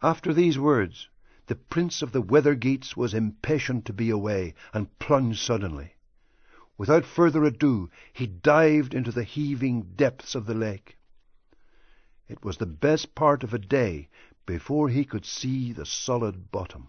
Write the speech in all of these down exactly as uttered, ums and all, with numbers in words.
After these words, the prince of the Weather Geats was impatient to be away, and plunged suddenly. Without further ado, he dived into the heaving depths of the lake. It was the best part of a day before he could see the solid bottom.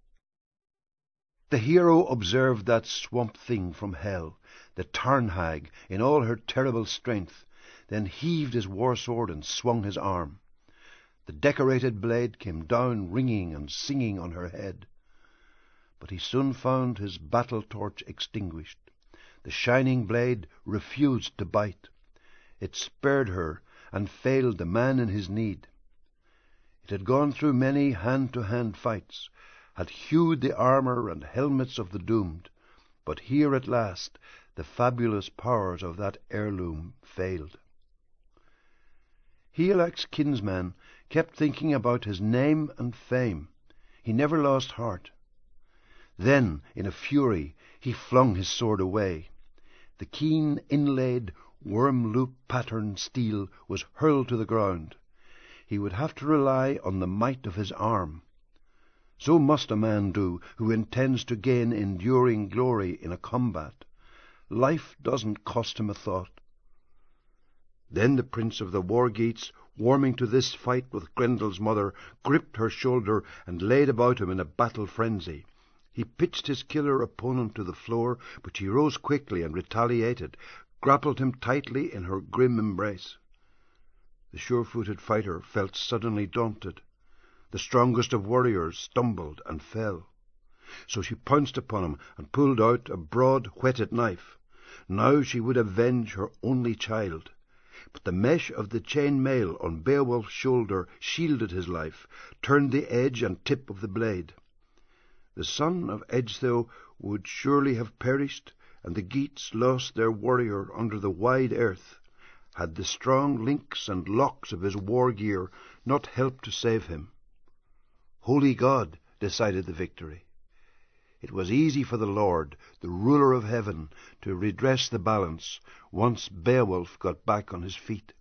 The hero observed that swamp thing from hell, the Tarnhag, in all her terrible strength, then heaved his war sword and swung his arm. The decorated blade came down ringing and singing on her head. But he soon found his battle torch extinguished. The shining blade refused to bite. It spared her and failed the man in his need. It had gone through many hand-to-hand fights, had hewed the armour and helmets of the doomed, but here at last the fabulous powers of that heirloom failed. Higelac's kinsman kept thinking about his name and fame. He never lost heart. Then, in a fury, he flung his sword away. The keen inlaid worm-loop-patterned steel was hurled to the ground. He would have to rely on the might of his arm. So must a man do who intends to gain enduring glory in a combat. Life doesn't cost him a thought. Then the prince of the War Geats, warming to this fight with Grendel's mother, gripped her shoulder and laid about him in a battle frenzy. He pitched his killer opponent to the floor, but she rose quickly and retaliated, grappled him tightly in her grim embrace. The sure-footed fighter felt suddenly daunted. The strongest of warriors stumbled and fell. So she pounced upon him and pulled out a broad, whetted knife. Now she would avenge her only child. But the mesh of the chain mail on Beowulf's shoulder shielded his life, turned the edge and tip of the blade. The son of Ecgtheow would surely have perished, and the Geats lost their warrior under the wide earth, had the strong links and locks of his war gear not helped to save him. Holy God decided the victory. It was easy for the Lord, the ruler of heaven, to redress the balance once Beowulf got back on his feet.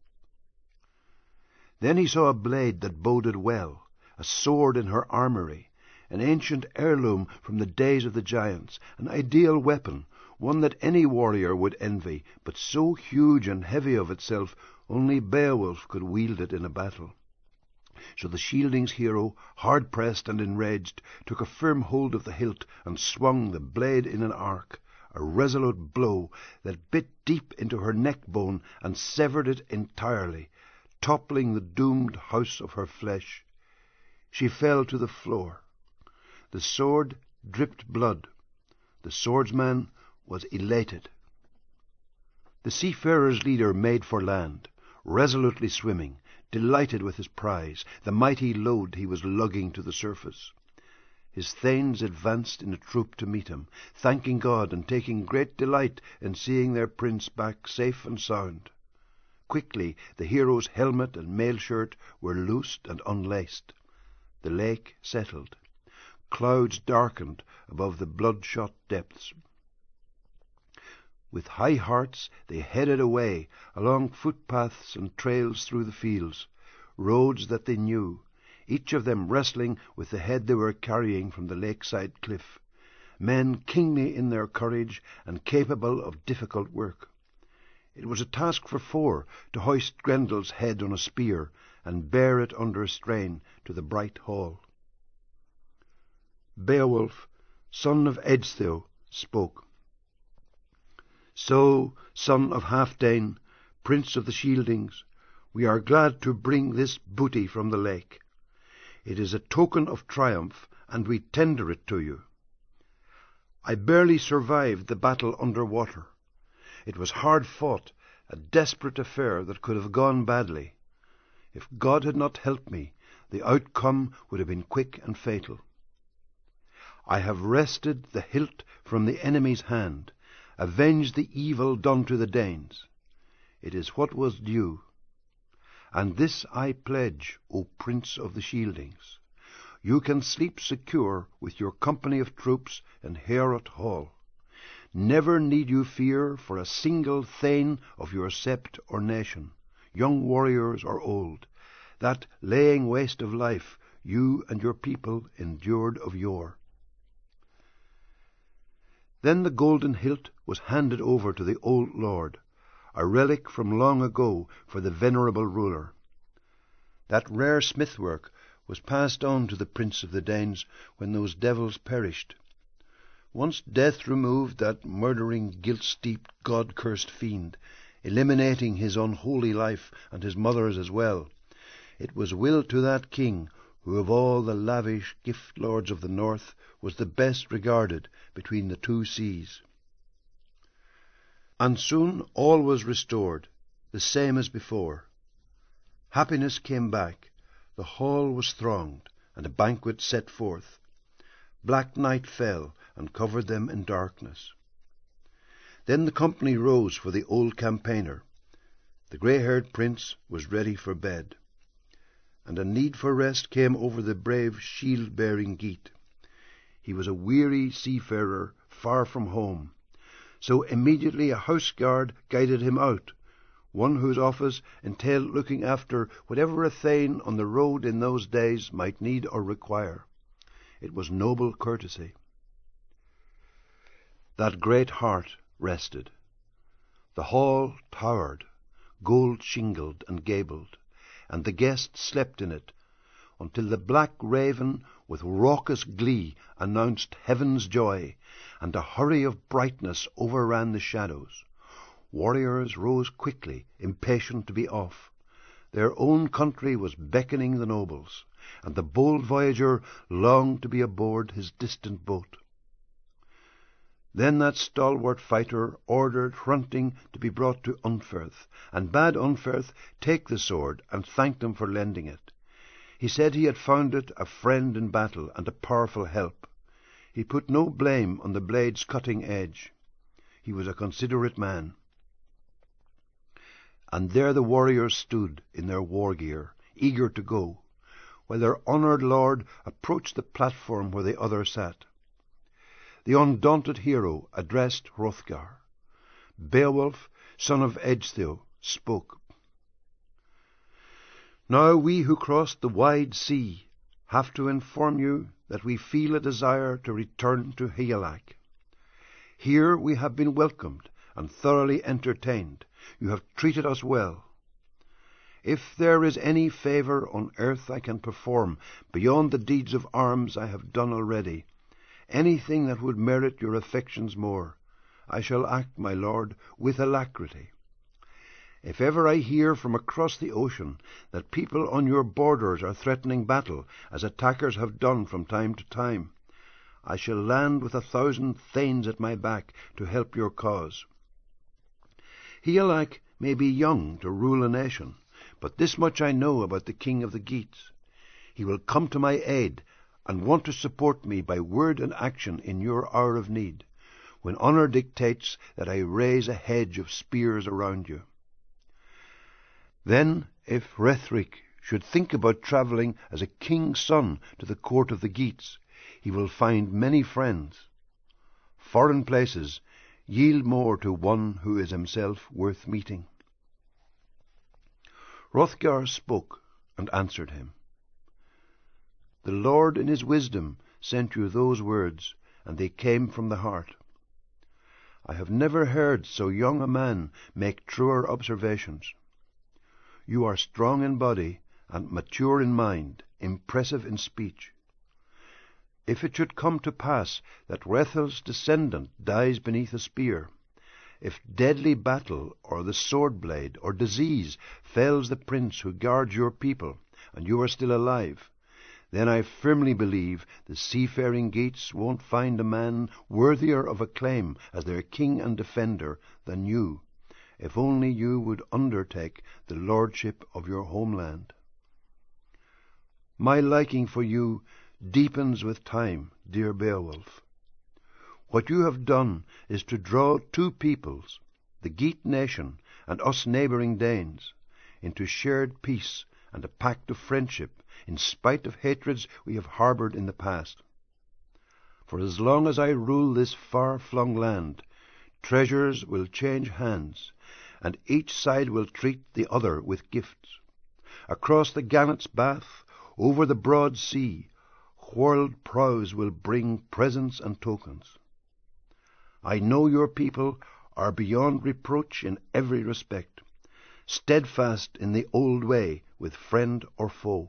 Then he saw a blade that boded well, a sword in her armoury, an ancient heirloom from the days of the giants, an ideal weapon, one that any warrior would envy, but so huge and heavy of itself only Beowulf could wield it in a battle. So the Shielding's hero, hard-pressed and enraged, took a firm hold of the hilt and swung the blade in an arc, a resolute blow that bit deep into her neck-bone and severed it entirely, toppling the doomed house of her flesh. She fell to the floor. The sword dripped blood. The swordsman was elated. The seafarer's leader made for land, resolutely swimming, delighted with his prize, the mighty load he was lugging to the surface. His thanes advanced in a troop to meet him, thanking God and taking great delight in seeing their prince back safe and sound. Quickly the hero's helmet and mail shirt were loosed and unlaced. The lake settled. Clouds darkened above the bloodshot depths. With high hearts they headed away along footpaths and trails through the fields, roads that they knew, each of them wrestling with the head they were carrying from the lakeside cliff, men kingly in their courage and capable of difficult work. It was a task for four to hoist Grendel's head on a spear and bear it under strain to the bright hall. Beowulf, son of Ecgtheow, spoke. So, son of Halfdane, prince of the Shieldings, we are glad to bring this booty from the lake. It is a token of triumph, and we tender it to you. I barely survived the battle under water. It was hard fought, a desperate affair that could have gone badly. If God had not helped me, the outcome would have been quick and fatal. I have wrested the hilt from the enemy's hand, avenged the evil done to the Danes. It is what was due. And this I pledge, O Prince of the Shieldings. You can sleep secure with your company of troops in Heorot Hall. Never need you fear for a single thane of your sept or nation, young warriors or old, that, laying waste of life, you and your people endured of yore. Then the golden hilt was handed over to the old lord, a relic from long ago for the venerable ruler. That rare smithwork was passed on to the prince of the Danes when those devils perished. Once death removed that murdering, guilt-steeped, God-cursed fiend, eliminating his unholy life and his mother's as well, it was willed to that king, who of all the lavish gift lords of the north was the best regarded between the two seas. And soon all was restored, the same as before. Happiness came back, the hall was thronged, and a banquet set forth. Black night fell and covered them in darkness. Then the company rose for the old campaigner. The grey-haired prince was ready for bed, and a need for rest came over the brave shield-bearing Geat. He was a weary seafarer far from home, so immediately a house-guard guided him out, one whose office entailed looking after whatever a thane on the road in those days might need or require. It was noble courtesy. That great heart rested. The hall towered, gold-shingled and gabled, and the guests slept in it, until the black raven with raucous glee announced heaven's joy, and a hurry of brightness overran the shadows. Warriors rose quickly, impatient to be off. Their own country was beckoning the nobles, and the bold voyager longed to be aboard his distant boat. Then that stalwart fighter ordered Hrunting to be brought to Unferth, and bade Unferth take the sword and thanked him for lending it. He said he had found it a friend in battle and a powerful help. He put no blame on the blade's cutting edge. He was a considerate man. And there the warriors stood in their war gear, eager to go, while their honoured lord approached the platform where the other sat. The undaunted hero addressed Hrothgar. Beowulf, son of Ecgtheow, spoke. Now we who crossed the wide sea have to inform you that we feel a desire to return to Higelac. Here we have been welcomed and thoroughly entertained. You have treated us well. If there is any favour on earth I can perform beyond the deeds of arms I have done already, anything that would merit your affections more, I shall act, my lord, with alacrity. If ever I hear from across the ocean that people on your borders are threatening battle, as attackers have done from time to time, I shall land with a thousand thanes at my back to help your cause. Higelac may be young to rule a nation, but this much I know about the king of the Geats. He will come to my aid and want to support me by word and action in your hour of need, when honour dictates that I raise a hedge of spears around you. Then, if Hrethric should think about travelling as a king's son to the court of the Geats, he will find many friends. Foreign places yield more to one who is himself worth meeting. Hrothgar spoke and answered him. The Lord in his wisdom sent you those words, and they came from the heart. I have never heard so young a man make truer observations. You are strong in body and mature in mind, impressive in speech. If it should come to pass that Hrethel's descendant dies beneath a spear, if deadly battle or the sword blade or disease fells the prince who guards your people, and you are still alive, then I firmly believe the seafaring Geats won't find a man worthier of acclaim as their king and defender than you, if only you would undertake the lordship of your homeland. My liking for you deepens with time, dear Beowulf. What you have done is to draw two peoples, the Geat nation and us neighbouring Danes, into shared peace and a pact of friendship, in spite of hatreds we have harboured in the past. For as long as I rule this far-flung land, treasures will change hands, and each side will treat the other with gifts. Across the gannet's bath, over the broad sea, whirled prows will bring presents and tokens. I know your people are beyond reproach in every respect, steadfast in the old way with friend or foe.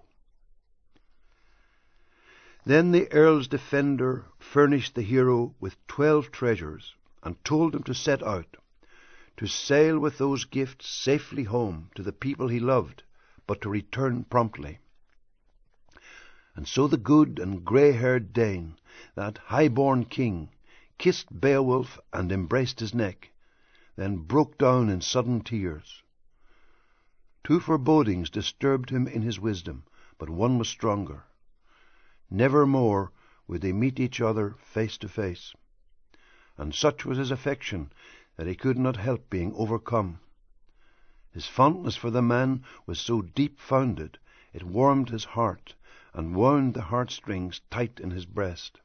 Then the earl's defender furnished the hero with twelve treasures, and told him to set out, to sail with those gifts safely home to the people he loved, but to return promptly. And so the good and grey-haired Dane, that high-born king, kissed Beowulf and embraced his neck, then broke down in sudden tears. Two forebodings disturbed him in his wisdom, but one was stronger. Never more would they meet each other face to face, and such was his affection that he could not help being overcome. His fondness for the man was so deep-founded, it warmed his heart, and wound the heartstrings tight in his breast.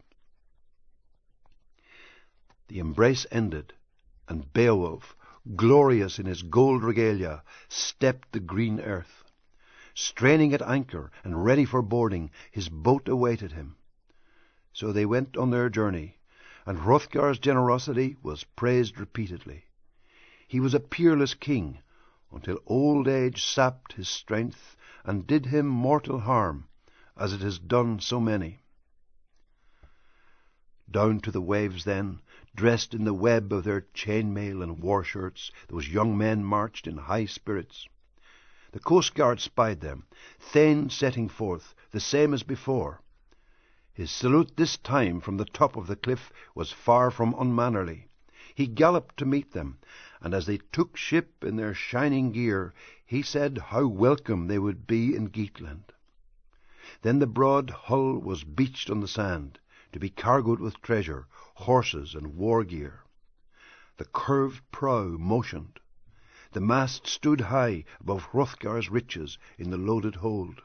The embrace ended, and Beowulf, glorious in his gold regalia, stepped the green earth. Straining at anchor and ready for boarding, his boat awaited him. So they went on their journey, and Hrothgar's generosity was praised repeatedly. He was a peerless king, until old age sapped his strength and did him mortal harm, as it has done so many. Down to the waves then, dressed in the web of their chainmail and war-shirts, those young men marched in high spirits. The coast guard spied them, Thane setting forth, the same as before. His salute this time from the top of the cliff was far from unmannerly. He galloped to meet them, and as they took ship in their shining gear, he said how welcome they would be in Geatland. Then the broad hull was beached on the sand, to be cargoed with treasure, horses, and war gear. The curved prow motioned. The mast stood high above Hrothgar's riches in the loaded hold.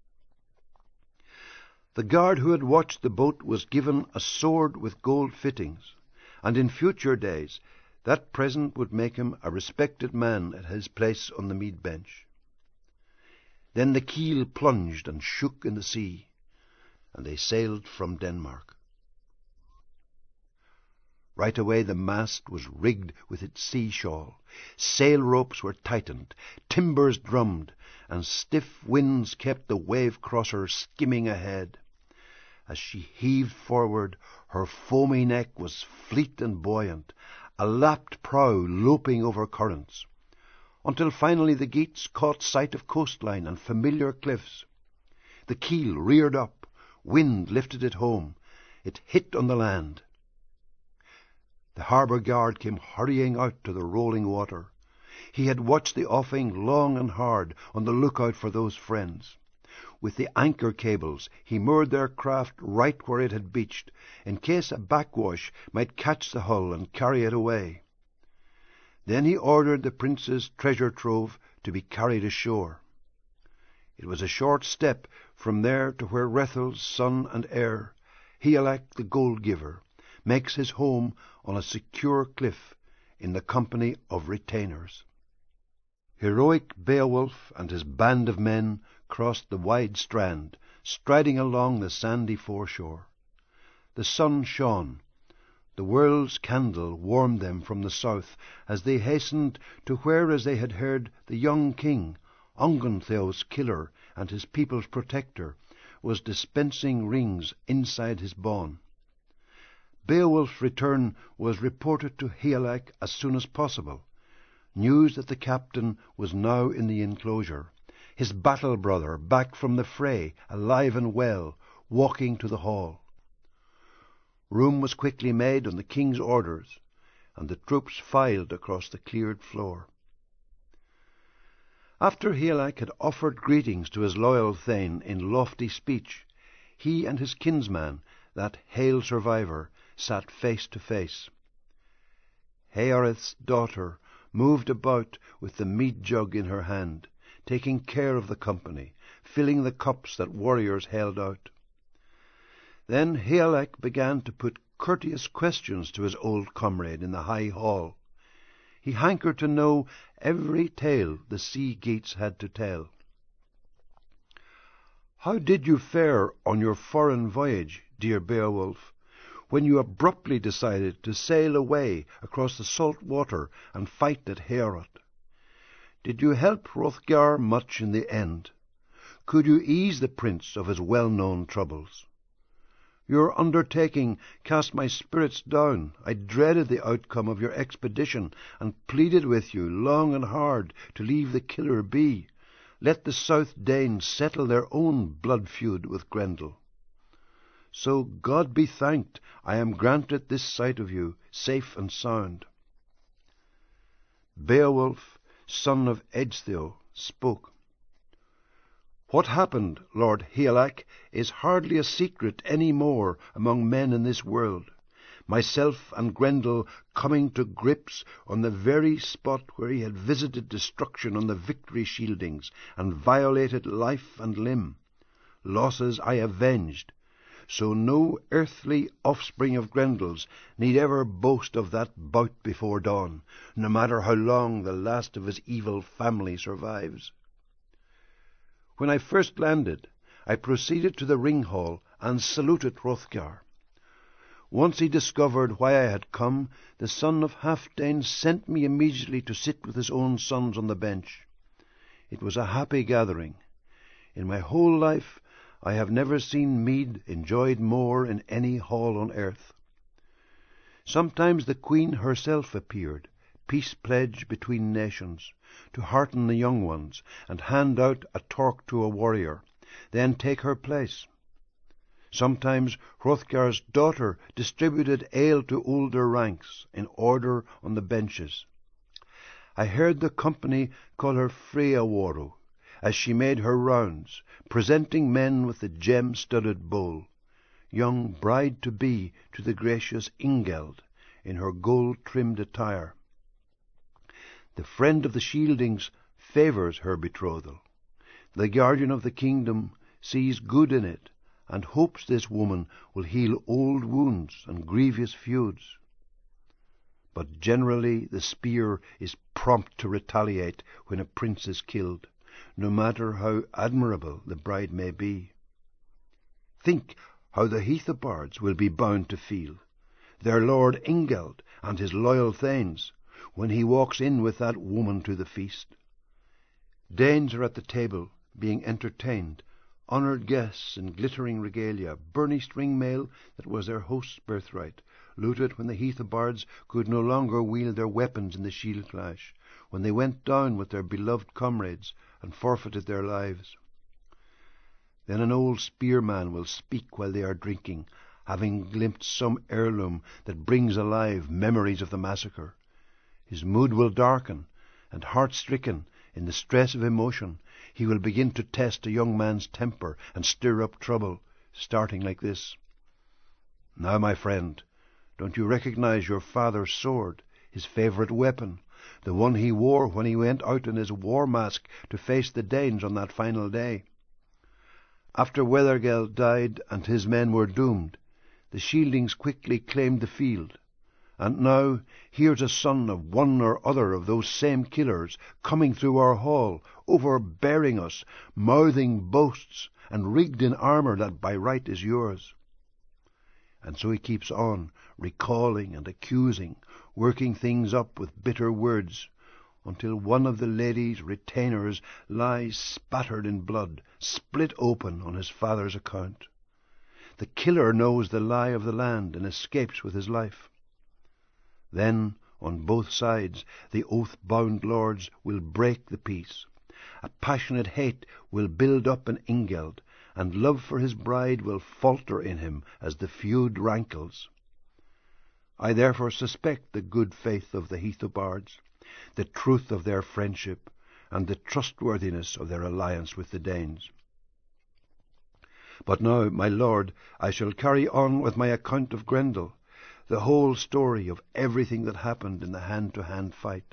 The guard who had watched the boat was given a sword with gold fittings, and in future days that present would make him a respected man at his place on the mead bench. Then the keel plunged and shook in the sea, and they sailed from Denmark. Right away the mast was rigged with its sea shawl, sail ropes were tightened, timbers drummed, and stiff winds kept the wave-crosser skimming ahead. As she heaved forward, her foamy neck was fleet and buoyant, a lapped prow loping over currents, until finally the Geats caught sight of coastline and familiar cliffs. The keel reared up, wind lifted it home, it hit on the land. The harbour guard came hurrying out to the rolling water. He had watched the offing long and hard, on the lookout for those friends. With the anchor cables he moored their craft right where it had beached, in case a backwash might catch the hull and carry it away. Then he ordered the prince's treasure trove to be carried ashore. It was a short step from there to where Hrethel's son and heir, Higelac the gold-giver, makes his home on a secure cliff in the company of retainers. Heroic Beowulf and his band of men crossed the wide strand, striding along the sandy foreshore. The sun shone. The world's candle warmed them from the south as they hastened to where, as they had heard, the young king, Ongentheow's killer and his people's protector, was dispensing rings inside his bawn. Beowulf's return was reported to Higelac as soon as possible. News that the captain was now in the enclosure, his battle-brother back from the fray, alive and well, walking to the hall. Room was quickly made on the king's orders, and the troops filed across the cleared floor. After Higelac had offered greetings to his loyal Thane in lofty speech, he and his kinsman, that hale survivor, sat face to face. Heorith's daughter moved about with the mead jug in her hand, taking care of the company, filling the cups that warriors held out. Then Higelac began to put courteous questions to his old comrade in the high hall. He hankered to know every tale the sea Geats had to tell. How did you fare on your foreign voyage, dear Beowulf, when you abruptly decided to sail away across the salt water and fight at Heorot? Did you help Hrothgar much in the end? Could you ease the prince of his well-known troubles? Your undertaking cast my spirits down. I dreaded the outcome of your expedition, and pleaded with you long and hard to leave the killer be. Let the South Danes settle their own blood feud with Grendel. So God be thanked, I am granted this sight of you, safe and sound. Beowulf, son of Ecgtheow, spoke. What happened, Lord Higelac, is hardly a secret any more among men in this world. Myself and Grendel coming to grips on the very spot where he had visited destruction on the Victory Shieldings and violated life and limb. Losses I avenged, so no earthly offspring of Grendel's need ever boast of that bout before dawn, no matter how long the last of his evil family survives. When I first landed, I proceeded to the ring hall and saluted Hrothgar. Once he discovered why I had come, the son of Halfdane sent me immediately to sit with his own sons on the bench. It was a happy gathering. In my whole life I have never seen mead enjoyed more in any hall on earth. Sometimes the Queen herself appeared, peace pledge between nations, to hearten the young ones, and hand out a torque to a warrior, then take her place. Sometimes Hrothgar's daughter distributed ale to older ranks, in order on the benches. I heard the company call her Freawaru, as she made her rounds, presenting men with the gem-studded bowl, young bride-to-be to the gracious Ingeld, in her gold-trimmed attire. The friend of the Shieldings favours her betrothal. The guardian of the kingdom sees good in it, and hopes this woman will heal old wounds and grievous feuds. But generally the spear is prompt to retaliate when a prince is killed, no matter how admirable the bride may be. Think how the Heathobards will be bound to feel, their lord Ingeld and his loyal thanes, when he walks in with that woman to the feast. Danes are at the table, being entertained, honoured guests in glittering regalia, burnished ring-mail that was their host's birthright, looted when the Heathobards could no longer wield their weapons in the shield clash, when they went down with their beloved comrades and forfeited their lives. Then an old spearman will speak while they are drinking, having glimpsed some heirloom that brings alive memories of the massacre. His mood will darken, and heart-stricken in the stress of emotion, he will begin to test a young man's temper and stir up trouble, starting like this. Now, my friend, don't you recognize your father's sword, his favourite weapon, the one he wore when he went out in his war mask to face the Danes on that final day? After Weathergeld died and his men were doomed, the Shieldings quickly claimed the field. And now here's a son of one or other of those same killers coming through our hall, overbearing us, mouthing boasts, and rigged in armour that by right is yours. And so he keeps on, recalling and accusing, working things up with bitter words, until one of the lady's retainers lies spattered in blood, split open on his father's account. The killer knows the lie of the land and escapes with his life. Then, on both sides, the oath-bound lords will break the peace. A passionate hate will build up in Ingeld, and love for his bride will falter in him as the feud rankles. I therefore suspect the good faith of the Heathobards, the truth of their friendship, and the trustworthiness of their alliance with the Danes. But now, my lord, I shall carry on with my account of Grendel, the whole story of everything that happened in the hand-to-hand fight.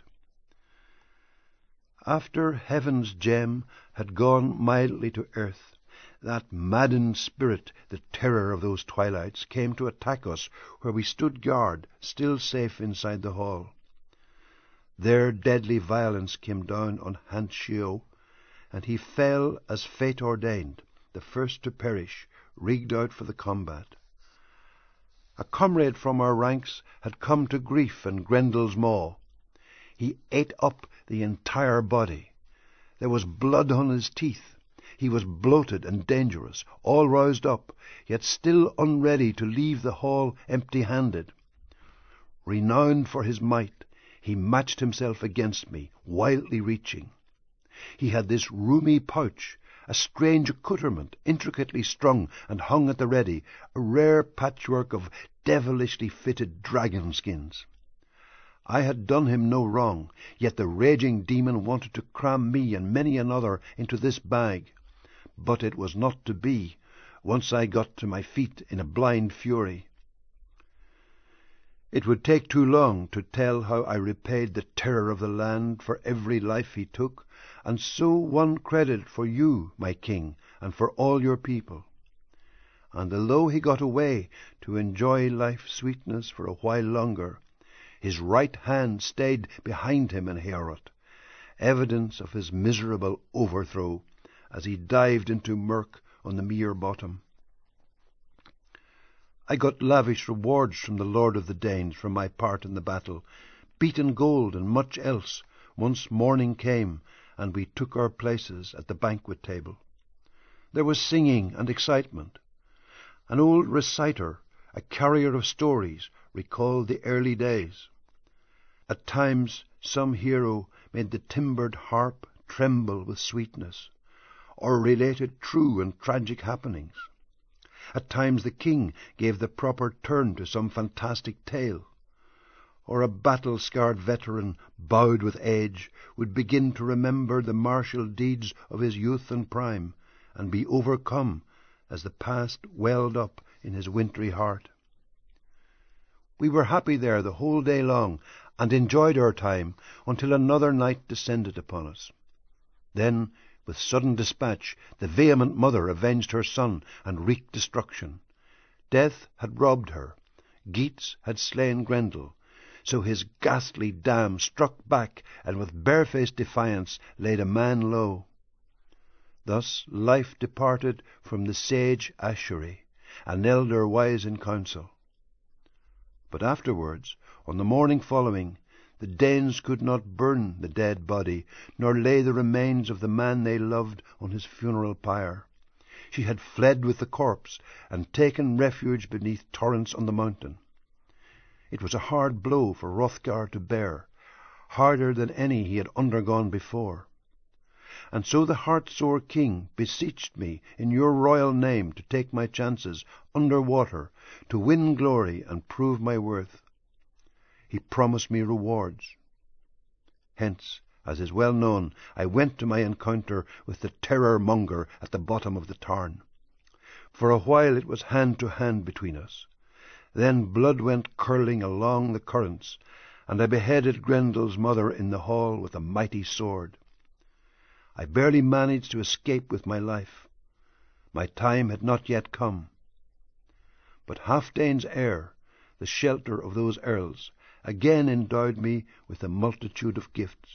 After Heaven's gem had gone mildly to earth, that maddened spirit, the terror of those twilights, came to attack us where we stood guard, still safe inside the hall. There deadly violence came down on Hanshio, and he fell as fate ordained, the first to perish, rigged out for the combat. A comrade from our ranks had come to grief in Grendel's maw. He ate up the entire body. There was blood on his teeth. He was bloated and dangerous, all roused up, yet still unready to leave the hall empty-handed. Renowned for his might, he matched himself against me, wildly reaching. He had this roomy pouch, a strange accoutrement, intricately strung and hung at the ready, a rare patchwork of devilishly fitted dragon skins. I had done him no wrong, yet the raging demon wanted to cram me and many another into this bag. But it was not to be, once I got to my feet in a blind fury. It would take too long to tell how I repaid the terror of the land for every life he took, and so won credit for you, my king, and for all your people. And although he got away to enjoy life's sweetness for a while longer, his right hand stayed behind him in Heorot, evidence of his miserable overthrow, as he dived into murk on the mere bottom. I got lavish rewards from the Lord of the Danes for my part in the battle, beaten gold and much else, once morning came, and we took our places at the banquet table. There was singing and excitement. An old reciter, a carrier of stories, recalled the early days. At times some hero made the timbered harp tremble with sweetness, or related true and tragic happenings. At times the king gave the proper turn to some fantastic tale, or a battle-scarred veteran, bowed with age, would begin to remember the martial deeds of his youth and prime, and be overcome as the past welled up in his wintry heart. We were happy there the whole day long, and enjoyed our time until another night descended upon us. Then, with sudden dispatch, the vehement mother avenged her son and wreaked destruction. Death had robbed her. Geats had slain Grendel. So his ghastly dam struck back, and with barefaced defiance laid a man low. Thus life departed from the sage Ashuri, an elder wise in counsel. But afterwards, on the morning following, the Danes could not burn the dead body, nor lay the remains of the man they loved on his funeral pyre. She had fled with the corpse, and taken refuge beneath torrents on the mountain. It was a hard blow for Hrothgar to bear, harder than any he had undergone before. And so the heart-sore king beseeched me in your royal name to take my chances under water, to win glory and prove my worth. He promised me rewards. Hence, as is well known, I went to my encounter with the terror-monger at the bottom of the tarn. For a while it was hand to hand between us. Then blood went curling along the currents, and I beheaded Grendel's mother in the hall with a mighty sword. I barely managed to escape with my life. My time had not yet come. But Halfdane's heir, the shelter of those earls, again endowed me with a multitude of gifts.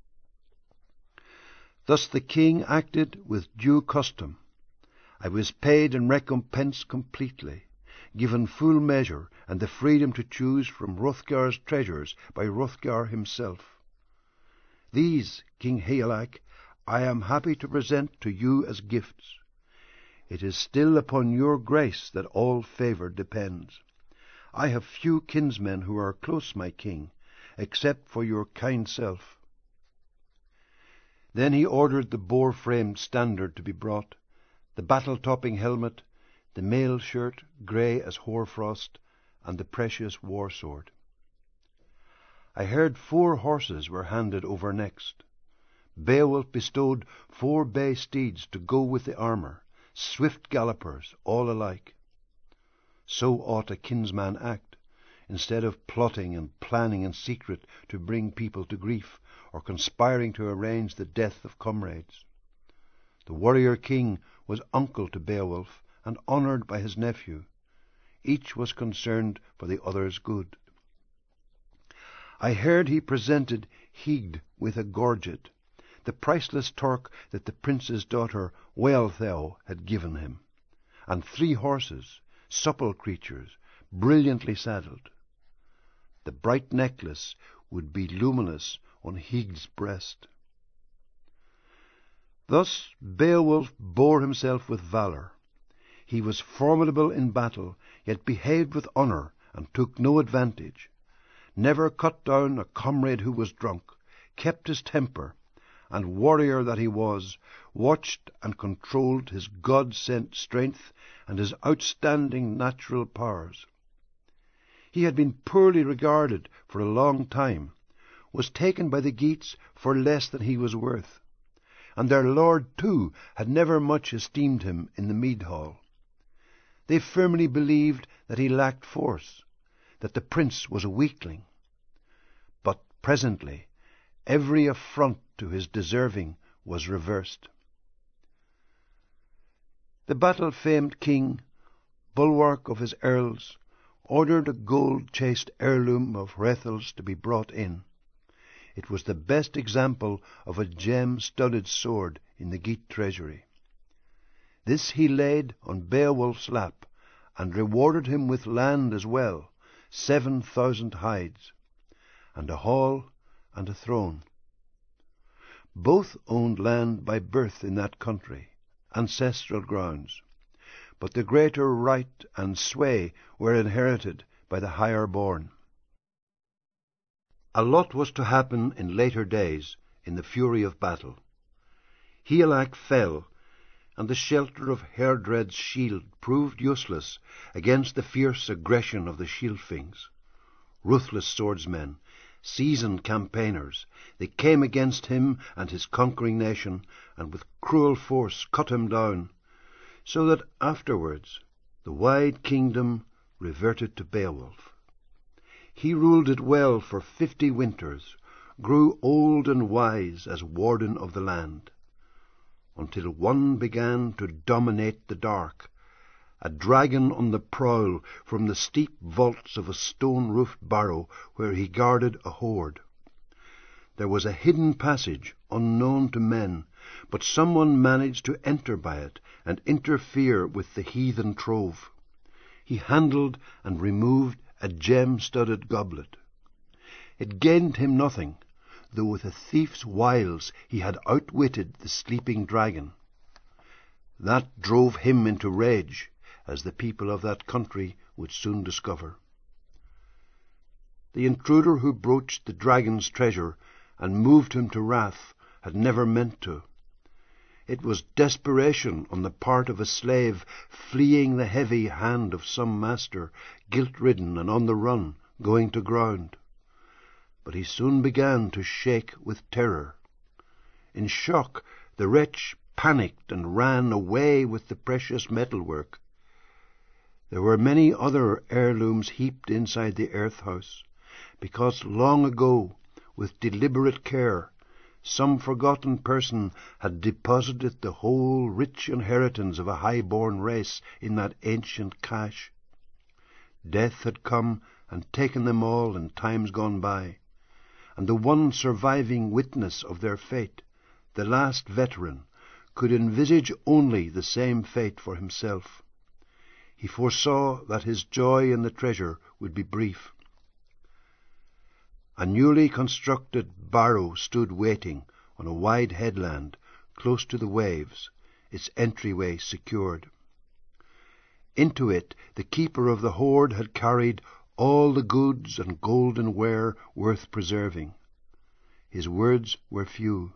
Thus the king acted with due custom. I was paid and recompensed completely, given full measure and the freedom to choose from Hrothgar's treasures by Hrothgar himself. These, King Higelac, I am happy to present to you as gifts. It is still upon your grace that all favour depends. I have few kinsmen who are close, my king, except for your kind self. Then he ordered the boar-framed standard to be brought, the battle-topping helmet, the mail shirt, grey as hoarfrost, and the precious war-sword. I heard four horses were handed over next. Beowulf bestowed four bay steeds to go with the armour, swift gallopers, all alike. So ought a kinsman act, instead of plotting and planning in secret to bring people to grief, or conspiring to arrange the death of comrades. The warrior king was uncle to Beowulf, and honoured by his nephew. Each was concerned for the other's good. I heard he presented Hygd with a gorget, the priceless torque that the prince's daughter Wealhtheow had given him, and three horses, supple creatures, brilliantly saddled. The bright necklace would be luminous on Hegg's breast. Thus Beowulf bore himself with valour. He was formidable in battle, yet behaved with honour and took no advantage, never cut down a comrade who was drunk, kept his temper, and, warrior that he was, watched and controlled his God-sent strength and his outstanding natural powers. He had been poorly regarded for a long time, was taken by the Geats for less than he was worth, and their lord, too, had never much esteemed him in the mead hall. They firmly believed that he lacked force, that the prince was a weakling. But presently every affront to his deserving was reversed. The battle-famed king, bulwark of his earls, ordered a gold-chased heirloom of Hrethel's to be brought in. It was the best example of a gem-studded sword in the Geat treasury. This he laid on Beowulf's lap, and rewarded him with land as well, seven thousand hides, and a hall and a throne. Both owned land by birth in that country, ancestral grounds, but the greater right and sway were inherited by the higher born. A lot was to happen in later days in the fury of battle. Higelac fell, and the shelter of Heardred's shield proved useless against the fierce aggression of the Shieldfings. Ruthless swordsmen, seasoned campaigners, they came against him and his conquering nation, and with cruel force cut him down, so that afterwards the wide kingdom reverted to Beowulf. He ruled it well for fifty winters, grew old and wise as warden of the land, until one began to dominate the dark, a dragon on the prowl from the steep vaults of a stone-roofed barrow where he guarded a hoard. There was a hidden passage unknown to men, but someone managed to enter by it and interfere with the heathen trove. He handled and removed a gem-studded goblet. It gained him nothing, though with a thief's wiles he had outwitted the sleeping dragon. That drove him into rage, as the people of that country would soon discover. The intruder who broached the dragon's treasure and moved him to wrath had never meant to. It was desperation on the part of a slave fleeing the heavy hand of some master, guilt-ridden and on the run, going to ground. But he soon began to shake with terror. In shock, the wretch panicked and ran away with the precious metalwork. There were many other heirlooms heaped inside the earth house, because long ago, with deliberate care, some forgotten person had deposited the whole rich inheritance of a high-born race in that ancient cache. Death had come and taken them all in times gone by, and the one surviving witness of their fate, the last veteran, could envisage only the same fate for himself. He foresaw that his joy in the treasure would be brief. A newly constructed barrow stood waiting on a wide headland close to the waves, its entryway secured. Into it the keeper of the hoard had carried all the goods and golden ware worth preserving. His words were few.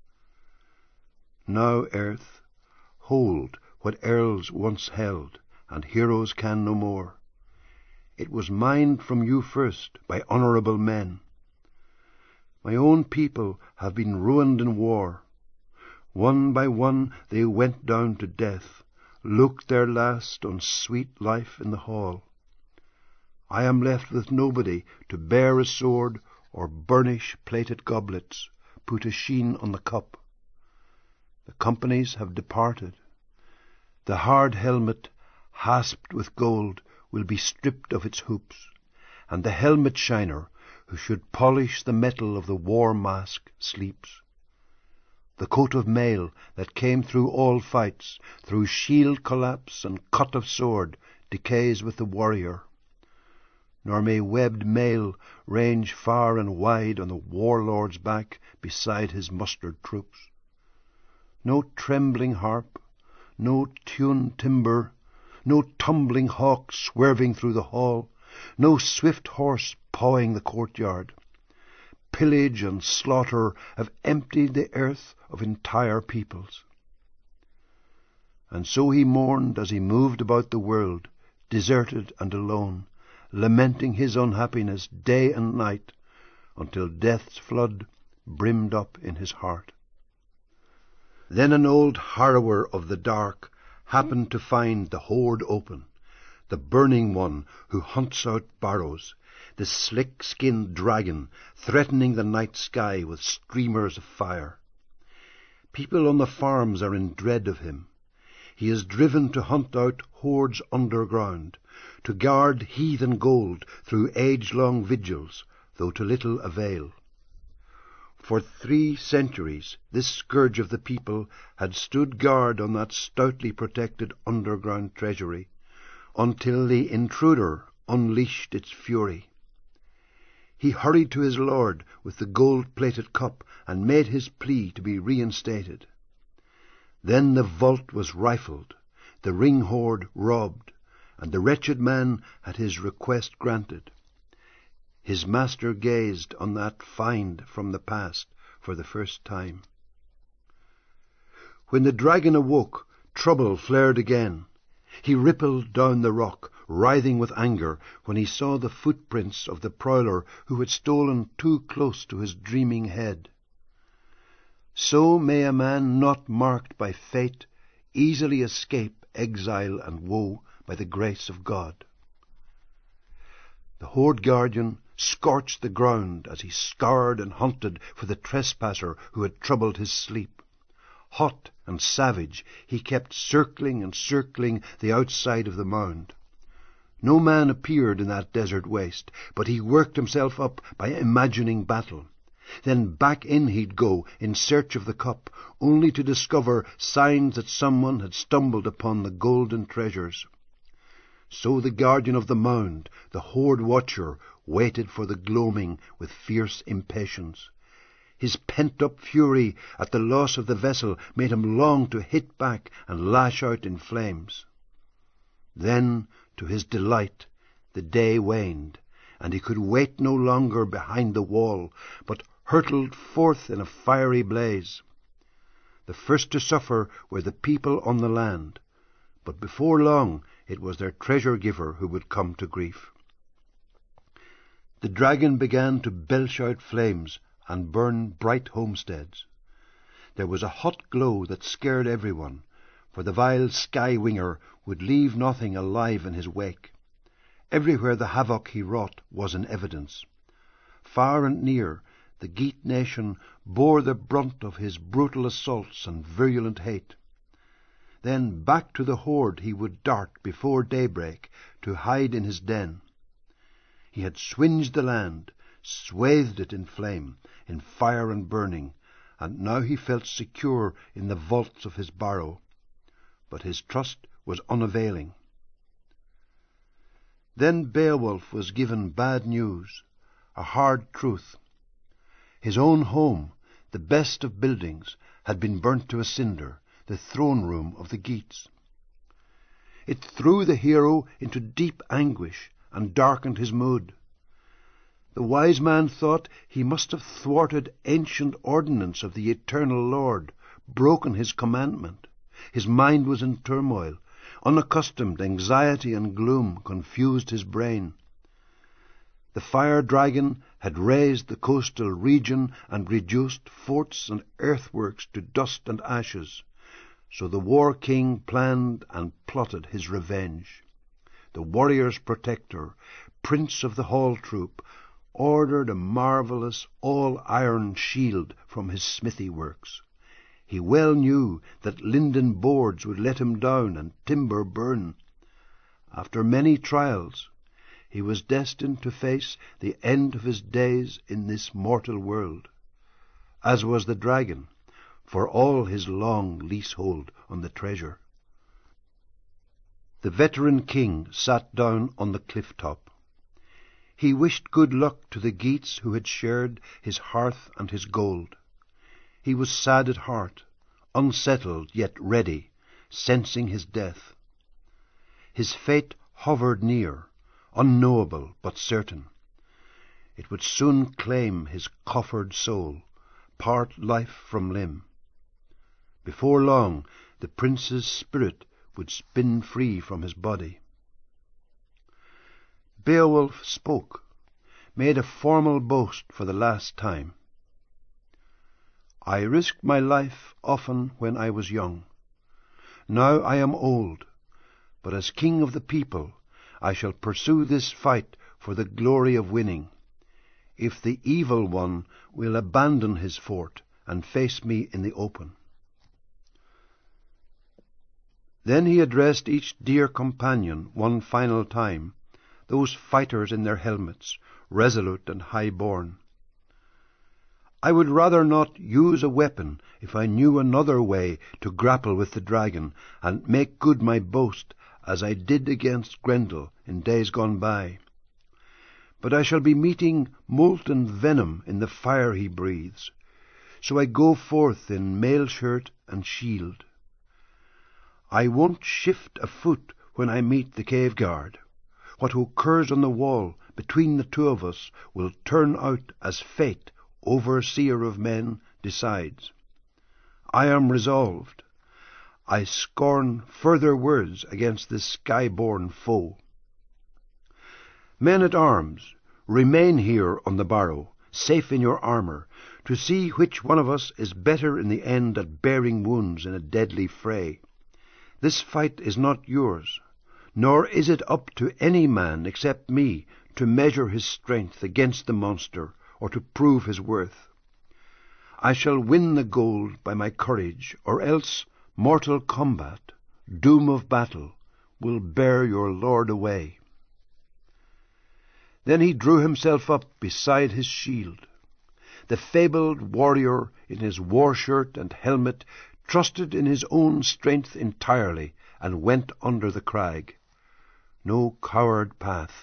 Now, earth, hold what earls once held, and heroes can no more. It was mined from you first by honourable men. My own people have been ruined in war. One by one they went down to death, looked their last on sweet life in the hall. I am left with nobody to bear a sword or burnish plated goblets, put a sheen on the cup. The companies have departed. The hard helmet, hasped with gold, will be stripped of its hoops, and the helmet shiner, who should polish the metal of the war mask, sleeps. the coat of mail that came through all fights, through shield collapse and cut of sword, decays with the warrior. Nor may webbed mail range far and wide on the warlord's back beside his mustered troops. No trembling harp, no tuned timbre, no tumbling hawk swerving through the hall, no swift horse pawing the courtyard. Pillage and slaughter have emptied the earth of entire peoples. And so he mourned as he moved about the world, deserted and alone, lamenting his unhappiness day and night, until death's flood brimmed up in his heart. Then an old harrower of the dark happened to find the hoard open, the burning one who hunts out barrows, the slick-skinned dragon threatening the night sky with streamers of fire. People on the farms are in dread of him. He is driven to hunt out hoards underground, to guard heathen gold through age-long vigils, though to little avail. For three centuries this scourge of the people had stood guard on that stoutly protected underground treasury, until the intruder unleashed its fury. He hurried to his lord with the gold-plated cup and made his plea to be reinstated. Then the vault was rifled, the ring hoard robbed, and the wretched man had his request granted. His master gazed on that find from the past for the first time. When the dragon awoke, trouble flared again. He rippled down the rock, writhing with anger, when he saw the footprints of the prowler who had stolen too close to his dreaming head. So may a man not marked by fate easily escape exile and woe by the grace of God. The hoard guardian scorched the ground as he scoured and hunted for the trespasser who had troubled his sleep. Hot and savage, he kept circling and circling the outside of the mound. No man appeared in that desert waste, but he worked himself up by imagining battle. Then back in he'd go in search of the cup, only to discover signs that someone had stumbled upon the golden treasures. So the guardian of the mound, the hoard watcher, waited for the gloaming with fierce impatience. His pent-up fury at the loss of the vessel made him long to hit back and lash out in flames. Then, to his delight, the day waned, and he could wait no longer behind the wall, but hurtled forth in a fiery blaze. The first to suffer were the people on the land, but before long it was their treasure-giver who would come to grief. The dragon began to belch out flames and burn bright homesteads. There was a hot glow that scared everyone, for the vile sky-winger would leave nothing alive in his wake. Everywhere the havoc he wrought was in evidence. Far and near, the Geat nation bore the brunt of his brutal assaults and virulent hate. Then back to the hoard he would dart before daybreak to hide in his den. He had swinged the land, swathed it in flame, in fire and burning, and now he felt secure in the vaults of his barrow. But his trust was unavailing. Then Beowulf was given bad news, a hard truth. His own home, the best of buildings, had been burnt to a cinder, the throne-room of the Geats. It threw the hero into deep anguish and darkened his mood. The wise man thought he must have thwarted ancient ordinance of the eternal Lord, broken his commandment. His mind was in turmoil. Unaccustomed anxiety and gloom confused his brain. The fire dragon had razed the coastal region and reduced forts and earthworks to dust and ashes. So the war king planned and plotted his revenge. The warrior's protector, prince of the hall troop, ordered a marvellous all-iron shield from his smithy works. He well knew that linden boards would let him down and timber burn. After many trials, he was destined to face the end of his days in this mortal world. As was the dragon, for all his long leasehold on the treasure. The veteran king sat down on the cliff-top. He wished good luck to the Geats who had shared his hearth and his gold. He was sad at heart, unsettled yet ready, sensing his death. His fate hovered near, unknowable but certain. It would soon claim his coffered soul, part life from limb. Before long, the prince's spirit would spin free from his body. Beowulf spoke, made a formal boast for the last time. I risked my life often when I was young. Now I am old, but as king of the people, I shall pursue this fight for the glory of winning, if the evil one will abandon his fort and face me in the open. Then he addressed each dear companion one final time, those fighters in their helmets, resolute and high-born. I would rather not use a weapon if I knew another way to grapple with the dragon and make good my boast, as I did against Grendel in days gone by. But I shall be meeting molten venom in the fire he breathes, so I go forth in mail-shirt and shield. I won't shift a foot when I meet the cave-guard. What occurs on the wall between the two of us will turn out as fate, overseer of men, decides. I am resolved. I scorn further words against this sky-born foe. Men-at-arms, remain here on the barrow, safe in your armour, to see which one of us is better in the end at bearing wounds in a deadly fray. This fight is not yours, nor is it up to any man except me to measure his strength against the monster, or to prove his worth. I shall win the gold by my courage, or else mortal combat, doom of battle, will bear your lord away. Then he drew himself up beside his shield. The fabled warrior, in his war-shirt and helmet, trusted in his own strength entirely, and went under the crag. No coward path.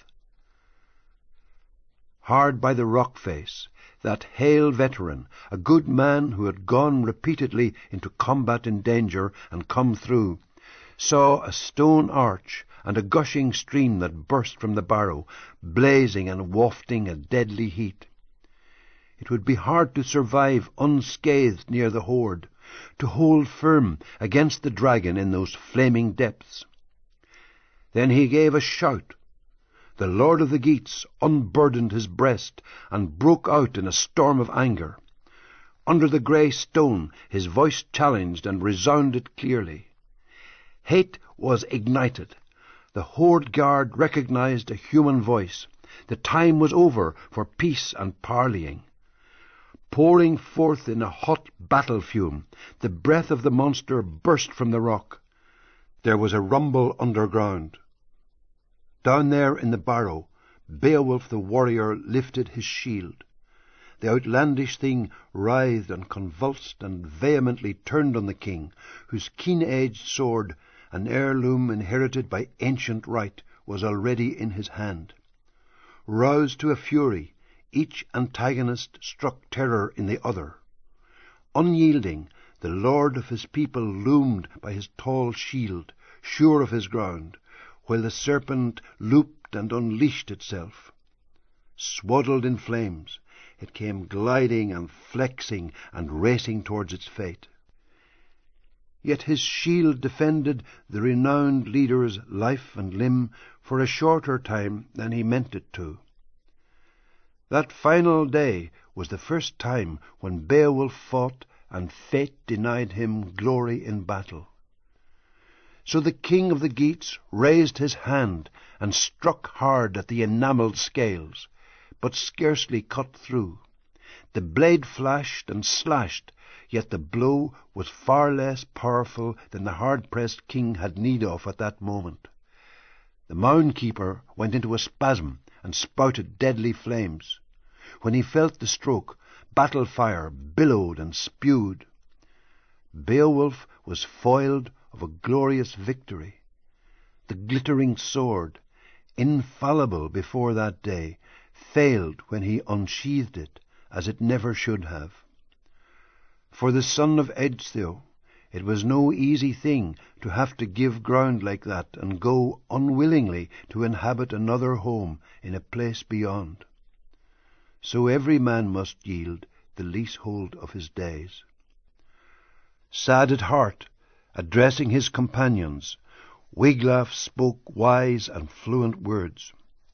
Hard by the rock-face, that hale veteran, a good man who had gone repeatedly into combat in danger and come through, saw a stone arch and a gushing stream that burst from the barrow, blazing and wafting a deadly heat. It would be hard to survive unscathed near the hoard, to hold firm against the dragon in those flaming depths. Then he gave a shout. The Lord of the Geats unburdened his breast and broke out in a storm of anger. Under the grey stone his voice challenged and resounded clearly. Hate was ignited. The horde guard recognized a human voice. The time was over for peace and parleying. Pouring forth in a hot battle fume, the breath of the monster burst from the rock. There was a rumble underground. Down there in the barrow, Beowulf the warrior lifted his shield. The outlandish thing writhed and convulsed and vehemently turned on the king, whose keen-edged sword, an heirloom inherited by ancient right, was already in his hand. Roused to a fury, each antagonist struck terror in the other. Unyielding, the lord of his people loomed by his tall shield, sure of his ground, while the serpent looped and unleashed itself. Swaddled in flames, it came gliding and flexing and racing towards its fate. Yet his shield defended the renowned leader's life and limb for a shorter time than he meant it to. That final day was the first time when Beowulf fought and fate denied him glory in battle. So the king of the Geats raised his hand and struck hard at the enamelled scales, but scarcely cut through. The blade flashed and slashed, yet the blow was far less powerful than the hard-pressed king had need of at that moment. The mound-keeper went into a spasm and spouted deadly flames. When he felt the stroke, battle fire billowed and spewed. Beowulf was foiled of a glorious victory. The glittering sword, infallible before that day, failed when he unsheathed it, as it never should have. For the son of Ecgtheow, it was no easy thing to have to give ground like that and go unwillingly to inhabit another home in a place beyond. So every man must yield the leasehold of his days. Sad at heart, addressing his companions, Wiglaf spoke wise and fluent words.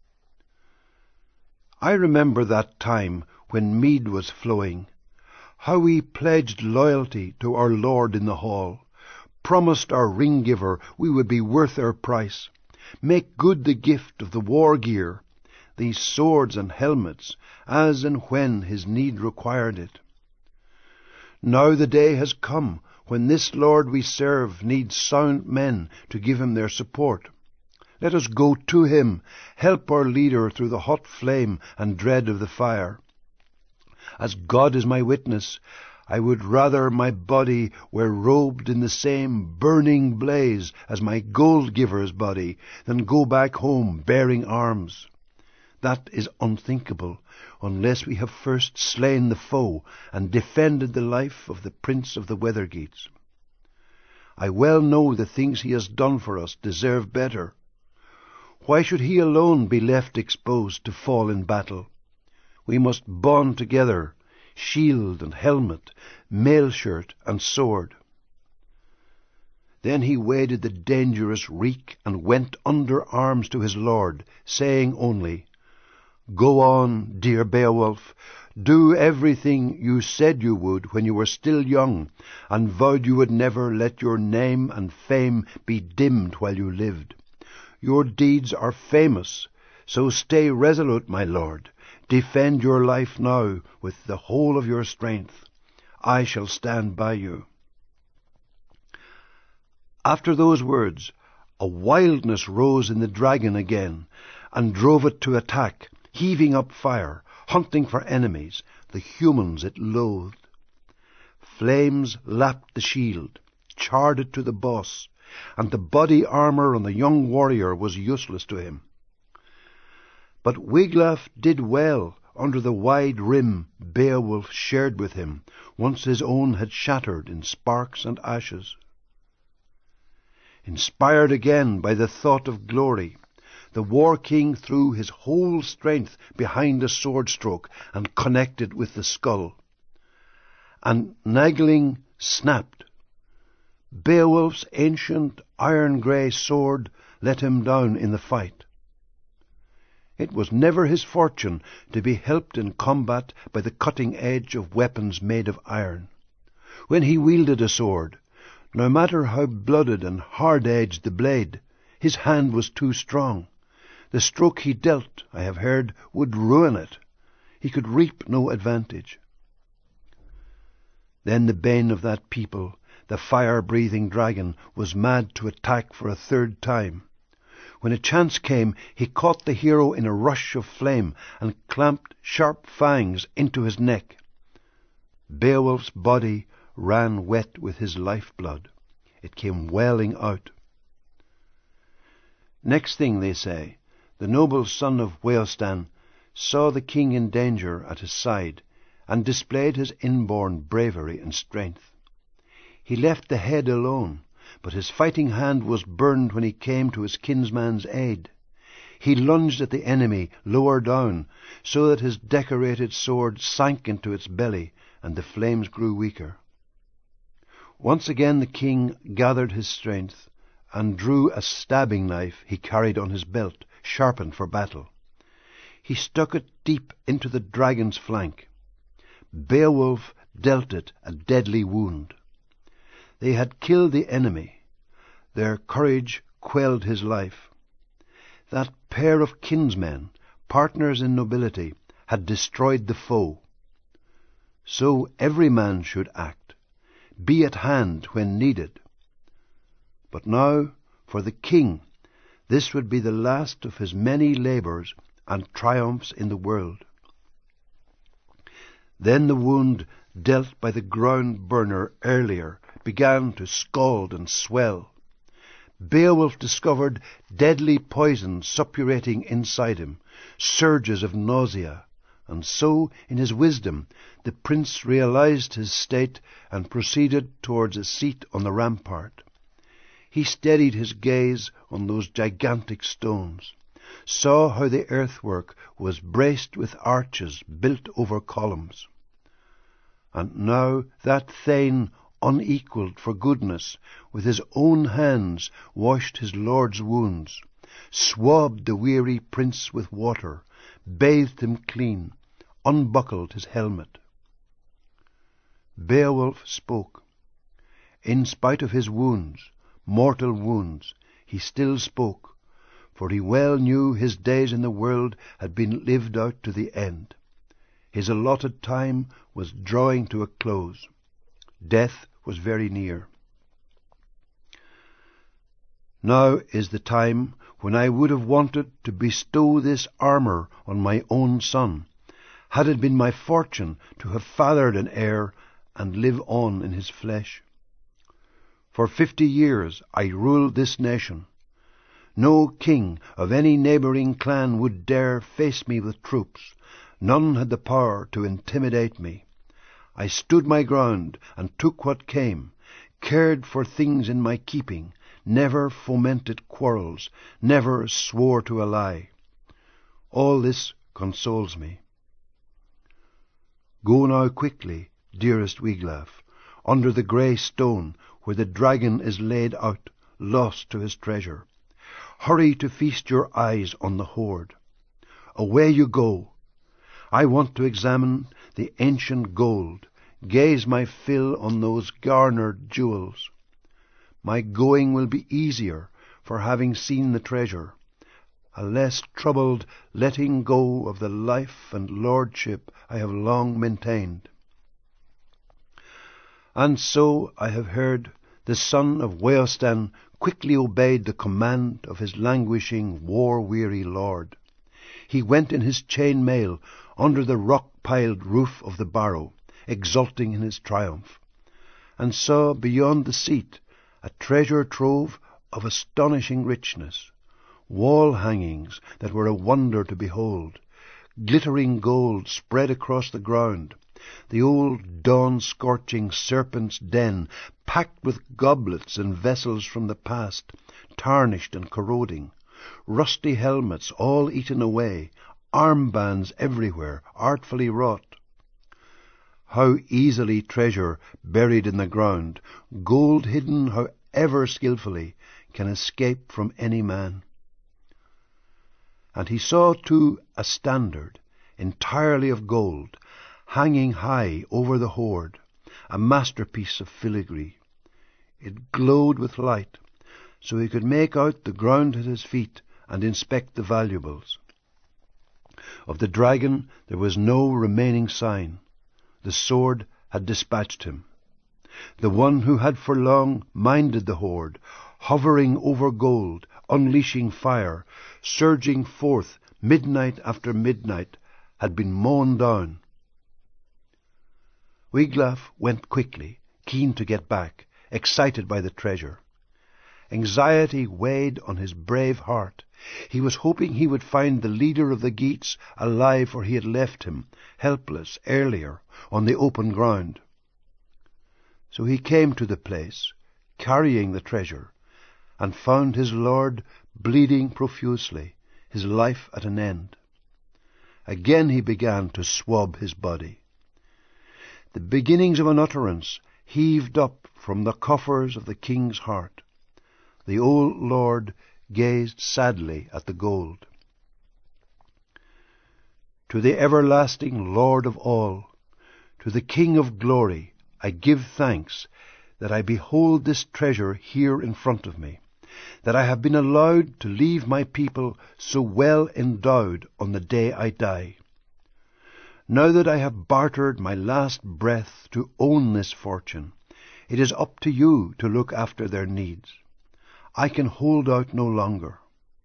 I remember that time when mead was flowing, how we pledged loyalty to our lord in the hall, promised our ring-giver we would be worth our price, make good the gift of the war gear, these swords and helmets, as and when his need required it. Now the day has come when this Lord we serve needs sound men to give him their support. Let us go to him, help our leader through the hot flame and dread of the fire. As God is my witness, I would rather my body were robed in the same burning blaze as my gold-giver's body than go back home bearing arms. That is unthinkable, unless we have first slain the foe and defended the life of the Prince of the Weathergeats. I well know the things he has done for us deserve better. Why should he alone be left exposed to fall in battle? We must bond together, shield and helmet, mail shirt and sword. Then he waded the dangerous reek and went under arms to his lord, saying only, Go on, dear Beowulf, do everything you said you would when you were still young, and vowed you would never let your name and fame be dimmed while you lived. Your deeds are famous, so stay resolute, my lord. Defend your life now with the whole of your strength. I shall stand by you. After those words, a wildness rose in the dragon again, and drove it to attack, heaving up fire, hunting for enemies, the humans it loathed. Flames lapped the shield, charred it to the boss, and the body armour on the young warrior was useless to him. But Wiglaf did well under the wide rim Beowulf shared with him, once his own had shattered in sparks and ashes. Inspired again by the thought of glory, the war-king threw his whole strength behind a sword stroke and connected with the skull. And Nagling snapped. Beowulf's ancient iron-grey sword let him down in the fight. It was never his fortune to be helped in combat by the cutting edge of weapons made of iron. When he wielded a sword, no matter how blooded and hard-edged the blade, his hand was too strong. The stroke he dealt, I have heard, would ruin it. He could reap no advantage. Then the bane of that people, the fire-breathing dragon, was mad to attack for a third time. When a chance came, he caught the hero in a rush of flame and clamped sharp fangs into his neck. Beowulf's body ran wet with his lifeblood. It came welling out. Next thing, they say, the noble son of Weohstan saw the king in danger at his side, and displayed his inborn bravery and strength. He left the head alone, but his fighting hand was burned when he came to his kinsman's aid. He lunged at the enemy lower down, so that his decorated sword sank into its belly, and the flames grew weaker. Once again the king gathered his strength, and drew a stabbing knife he carried on his belt, sharpened for battle. He stuck it deep into the dragon's flank. Beowulf dealt it a deadly wound. They had killed the enemy. Their courage quelled his life. That pair of kinsmen, partners in nobility, had destroyed the foe. So every man should act, be at hand when needed. But now, for the king, this would be the last of his many labours and triumphs in the world. Then the wound dealt by the ground burner earlier heart began to scald and swell. Beowulf discovered deadly poison suppurating inside him, surges of nausea, and so, in his wisdom, the prince realized his state and proceeded towards a seat on the rampart. He steadied his gaze on those gigantic stones, saw how the earthwork was braced with arches built over columns. And now that Thane, unequalled for goodness, with his own hands washed his lord's wounds, swabbed the weary prince with water, bathed him clean, unbuckled his helmet. Beowulf spoke. In spite of his wounds, mortal wounds, he still spoke, for he well knew his days in the world had been lived out to the end. His allotted time was drawing to a close. Death was very near. Now is the time when I would have wanted to bestow this armour on my own son, had it been my fortune to have fathered an heir and live on in his flesh. For fifty years I ruled this nation. No king of any neighbouring clan would dare face me with troops. None had the power to intimidate me. I stood my ground and took what came, cared for things in my keeping, never fomented quarrels, never swore to a lie. All this consoles me. Go now quickly, dearest Wiglaf, under the grey stone where the dragon is laid out, lost to his treasure. Hurry to feast your eyes on the hoard. Away you go. I want to examine the ancient gold, gaze my fill on those garnered jewels. My going will be easier for having seen the treasure, a less troubled letting go of the life and lordship I have long maintained. And so I have heard the son of Weohstan quickly obeyed the command of his languishing, war-weary lord. He went in his chain mail under the rock-piled roof of the barrow, exulting in his triumph, and saw beyond the seat a treasure trove of astonishing richness, wall hangings that were a wonder to behold, glittering gold spread across the ground, the old dawn-scorching serpent's den packed with goblets and vessels from the past, tarnished and corroding, rusty helmets all eaten away, armbands everywhere, artfully wrought. How easily treasure buried in the ground, gold hidden however skilfully, can escape from any man. And he saw too a standard, entirely of gold, hanging high over the hoard, a masterpiece of filigree. It glowed with light, so he could make out the ground at his feet and inspect the valuables. Of the dragon there was no remaining sign. The sword had dispatched him. The one who had for long minded the hoard, hovering over gold, unleashing fire, surging forth midnight after midnight, had been mown down. Wiglaf went quickly, keen to get back, excited by the treasure. Anxiety weighed on his brave heart. He was hoping he would find the leader of the Geats alive where he had left him, helpless, earlier, on the open ground. So he came to the place, carrying the treasure, and found his lord bleeding profusely, his life at an end. Again he began to swab his body. The beginnings of an utterance heaved up from the coffers of the king's heart. The old lord gazed sadly at the gold. To the everlasting Lord of all, to the King of glory, I give thanks that I behold this treasure here in front of me, that I have been allowed to leave my people so well endowed on the day I die. Now that I have bartered my last breath to own this fortune, it is up to you to look after their needs. I can hold out no longer.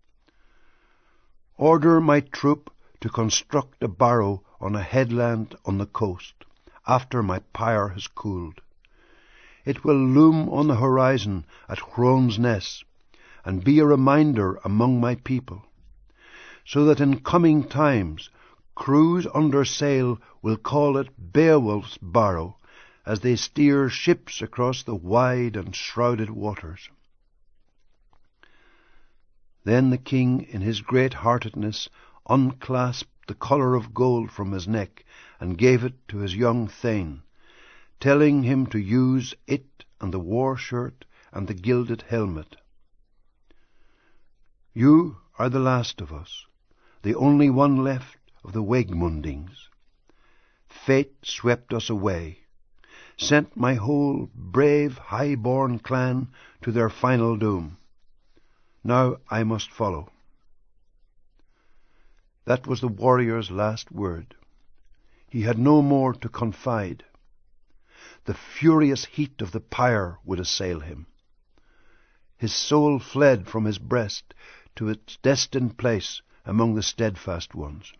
Order my troop to construct a barrow on a headland on the coast, after my pyre has cooled. It will loom on the horizon at Hrone's Ness, and be a reminder among my people, so that in coming times crews under sail will call it Beowulf's Barrow, as they steer ships across the wide and shrouded waters. Then the king, in his great-heartedness, unclasped the collar of gold from his neck and gave it to his young thane, telling him to use it and the war shirt and the gilded helmet. You are the last of us, the only one left of the Wegmundings. Fate swept us away, sent my whole brave, high-born clan to their final doom. Now I must follow. That was the warrior's last word. He had no more to confide. The furious heat of the pyre would assail him. His soul fled from his breast to its destined place among the steadfast ones.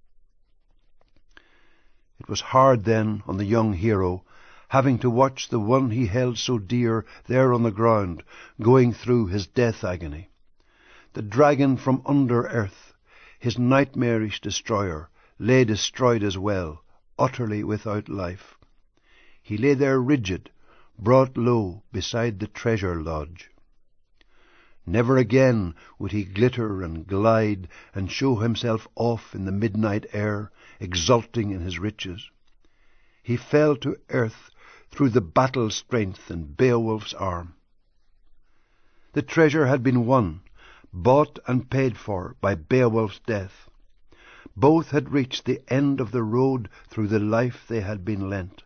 It was hard then on the young hero, having to watch the one he held so dear there on the ground, going through his death agony. The dragon from under earth, his nightmarish destroyer, lay destroyed as well, utterly without life. He lay there rigid, brought low beside the treasure lodge. Never again would he glitter and glide and show himself off in the midnight air, exulting in his riches. He fell to earth through the battle strength in Beowulf's arm. The treasure had been won, bought and paid for by Beowulf's death. Both had reached the end of the road through the life they had been lent.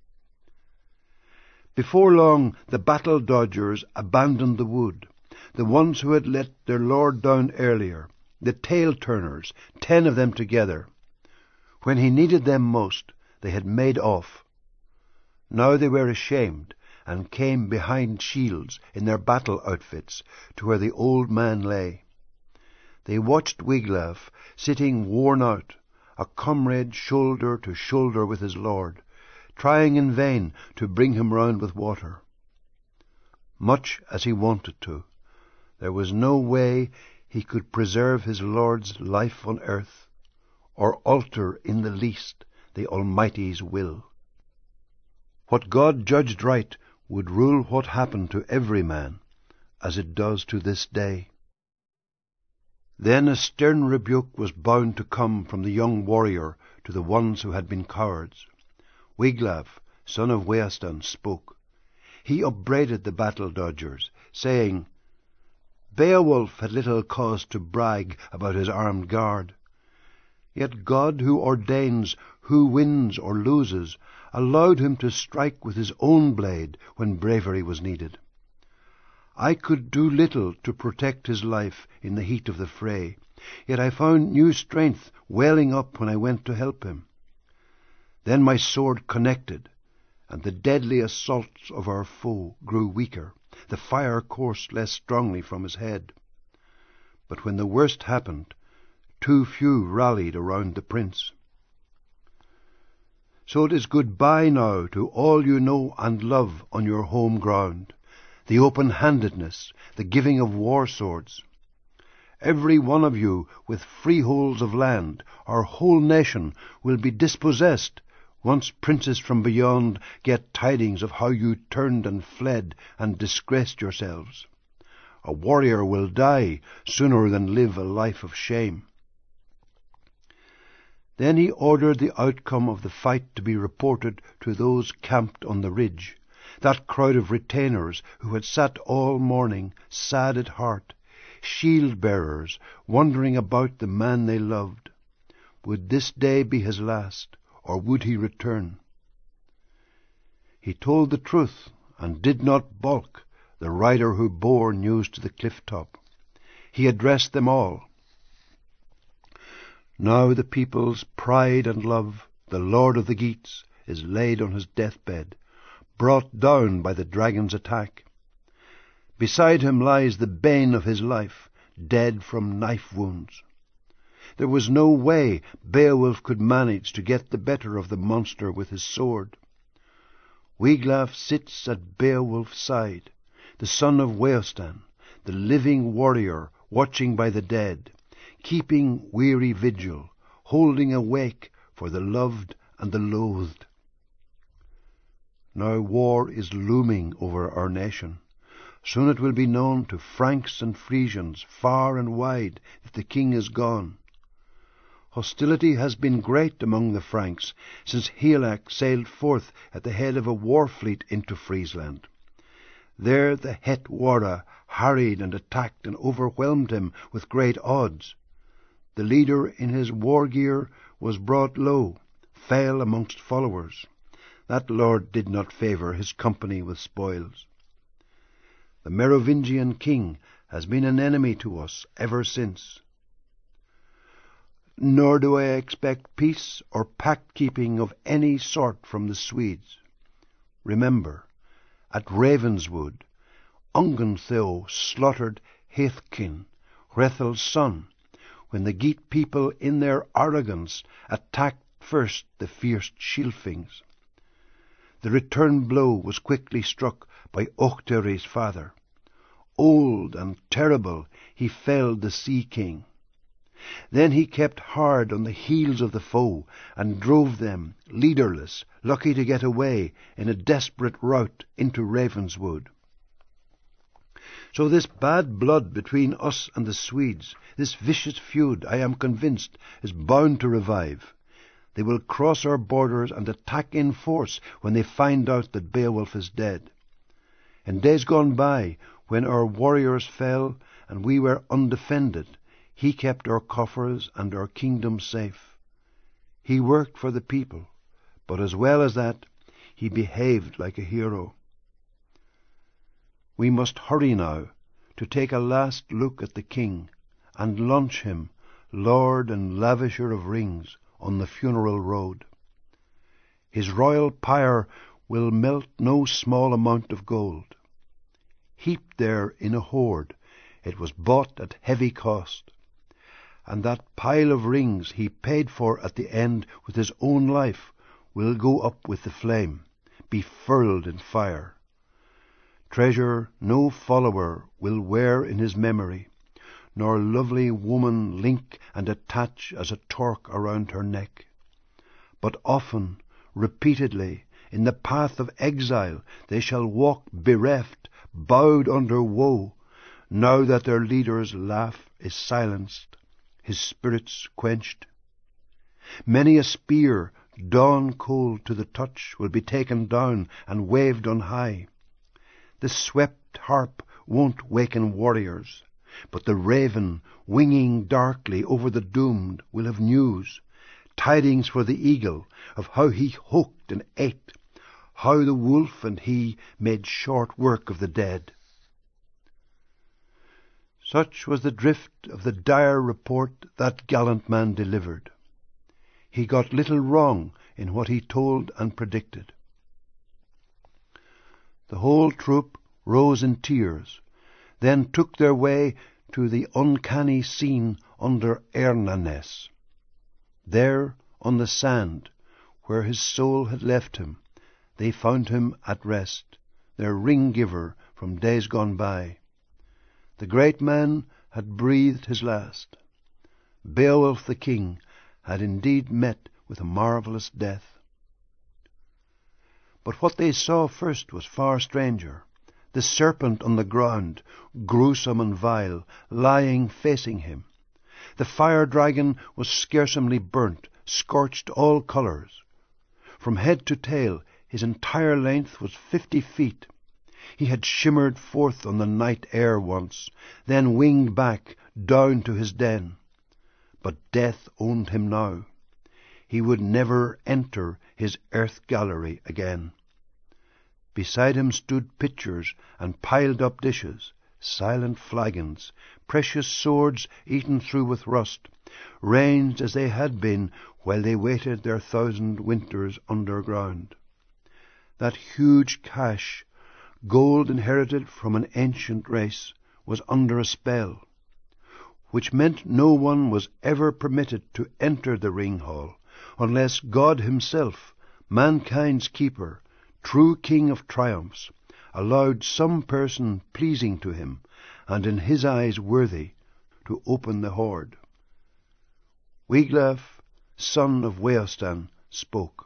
Before long the battle-dodgers abandoned the wood, the ones who had let their lord down earlier, the tail-turners, ten of them together. When he needed them most, they had made off. Now they were ashamed, and came behind shields in their battle outfits to where the old man lay. They watched Wiglaf, sitting worn out, a comrade shoulder to shoulder with his lord, trying in vain to bring him round with water. Much as he wanted to, there was no way he could preserve his lord's life on earth, or alter in the least the Almighty's will. What God judged right would rule what happened to every man, as it does to this day. Then a stern rebuke was bound to come from the young warrior to the ones who had been cowards. Wiglaf, son of Weohstan, spoke. He upbraided the battle-dodgers, saying, Beowulf had little cause to brag about his armed guard. Yet God, who ordains who wins or loses, allowed him to strike with his own blade when bravery was needed. I could do little to protect his life in the heat of the fray, yet I found new strength welling up when I went to help him. Then my sword connected, and the deadly assaults of our foe grew weaker, the fire coursed less strongly from his head. But when the worst happened, too few rallied around the prince. So it is goodbye now to all you know and love on your home ground, the open-handedness, the giving of war swords. Every one of you with freeholds of land, our whole nation, will be dispossessed once princes from beyond get tidings of how you turned and fled and disgraced yourselves. A warrior will die sooner than live a life of shame. Then he ordered the outcome of the fight to be reported to those camped on the ridge, that crowd of retainers who had sat all morning, sad at heart, shield-bearers, wondering about the man they loved. Would this day be his last, or would he return? He told the truth, and did not balk, the rider who bore news to the cliff-top. He addressed them all. Now the people's pride and love, the Lord of the Geats, is laid on his deathbed, brought down by the dragon's attack. Beside him lies the bane of his life, dead from knife wounds. There was no way Beowulf could manage to get the better of the monster with his sword. Wiglaf sits at Beowulf's side, the son of Weohstan, the living warrior watching by the dead, keeping weary vigil, holding awake for the loved and the loathed. Now war is looming over our nation. Soon it will be known to Franks and Frisians far and wide that the king is gone. Hostility has been great among the Franks since Hygelac sailed forth at the head of a war fleet into Friesland. There the Het Wara harried and attacked and overwhelmed him with great odds. The leader in his war gear was brought low, fell amongst followers. That lord did not favour his company with spoils. The Merovingian king has been an enemy to us ever since. Nor do I expect peace or pact-keeping of any sort from the Swedes. Remember, at Ravenswood, Ongentheow slaughtered Heathkin, Hrethel's son, when the Geat people in their arrogance attacked first the fierce Scilfings. The return blow was quickly struck by Ochtherry's father. Old and terrible, he felled the Sea King. Then he kept hard on the heels of the foe and drove them, leaderless, lucky to get away, in a desperate rout into Ravenswood. So this bad blood between us and the Swedes, this vicious feud, I am convinced, is bound to revive. They will cross our borders and attack in force when they find out that Beowulf is dead. In days gone by, when our warriors fell and we were undefended, he kept our coffers and our kingdom safe. He worked for the people, but as well as that, he behaved like a hero. We must hurry now to take a last look at the king and launch him, lord and lavisher of rings, on the funeral road. His royal pyre will melt no small amount of gold. Heaped there in a hoard, it was bought at heavy cost. And that pile of rings he paid for at the end with his own life will go up with the flame, be furled in fire. Treasure no follower will wear in his memory, nor lovely woman link and attach as a torque around her neck. But often, repeatedly, in the path of exile they shall walk bereft, bowed under woe, now that their leader's laugh is silenced, his spirits quenched. Many a spear, dawn cold to the touch, will be taken down and waved on high. The swept harp won't waken warriors, but the raven, winging darkly over the doomed, will have news, tidings for the eagle of how he hooked and ate, how the wolf and he made short work of the dead. Such was the drift of the dire report that gallant man delivered. He got little wrong in what he told and predicted. The whole troop rose in tears, then took their way to the uncanny scene under Ernaness. There, on the sand, where his soul had left him, they found him at rest, their ring-giver from days gone by. The great man had breathed his last. Beowulf the king had indeed met with a marvellous death. But what they saw first was far stranger. The serpent on the ground, gruesome and vile, lying facing him. The fire dragon was scarcely burnt, scorched all colours. From head to tail, his entire length was fifty feet. He had shimmered forth on the night air once, then winged back down to his den. But death owned him now. He would never enter his earth gallery again. Beside him stood pitchers and piled-up dishes, silent flagons, precious swords eaten through with rust, ranged as they had been while they waited their thousand winters underground. That huge cache, gold inherited from an ancient race, was under a spell, which meant no one was ever permitted to enter the ring hall unless God himself, mankind's keeper, true King of triumphs, allowed some person pleasing to him, and in his eyes worthy, to open the hoard. Wiglaf, son of Weohstan, spoke.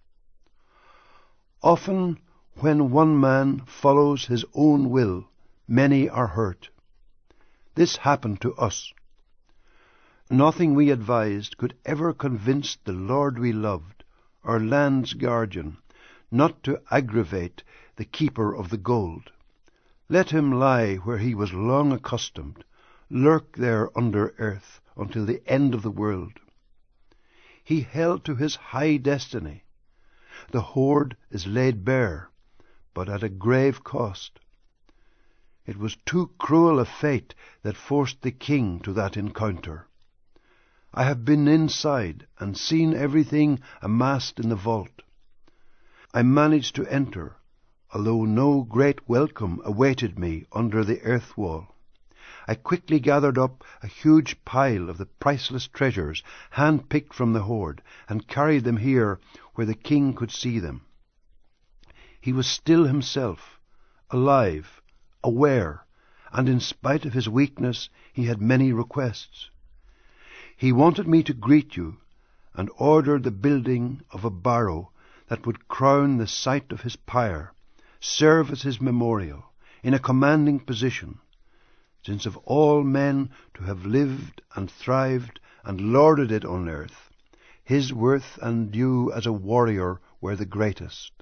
Often, when one man follows his own will, many are hurt. This happened to us. Nothing we advised could ever convince the Lord we loved, our land's guardian, not to aggravate the keeper of the gold. Let him lie where he was long accustomed, lurk there under earth until the end of the world. He held to his high destiny. The hoard is laid bare, but at a grave cost. It was too cruel a fate that forced the king to that encounter. I have been inside and seen everything amassed in the vault. I managed to enter, although no great welcome awaited me under the earth wall. I quickly gathered up a huge pile of the priceless treasures hand-picked from the hoard, and carried them here where the king could see them. He was still himself, alive, aware, and in spite of his weakness he had many requests. He wanted me to greet you, and ordered the building of a barrow that would crown the site of his pyre, serve as his memorial, in a commanding position, since of all men to have lived and thrived and lorded it on earth, his worth and due as a warrior were the greatest.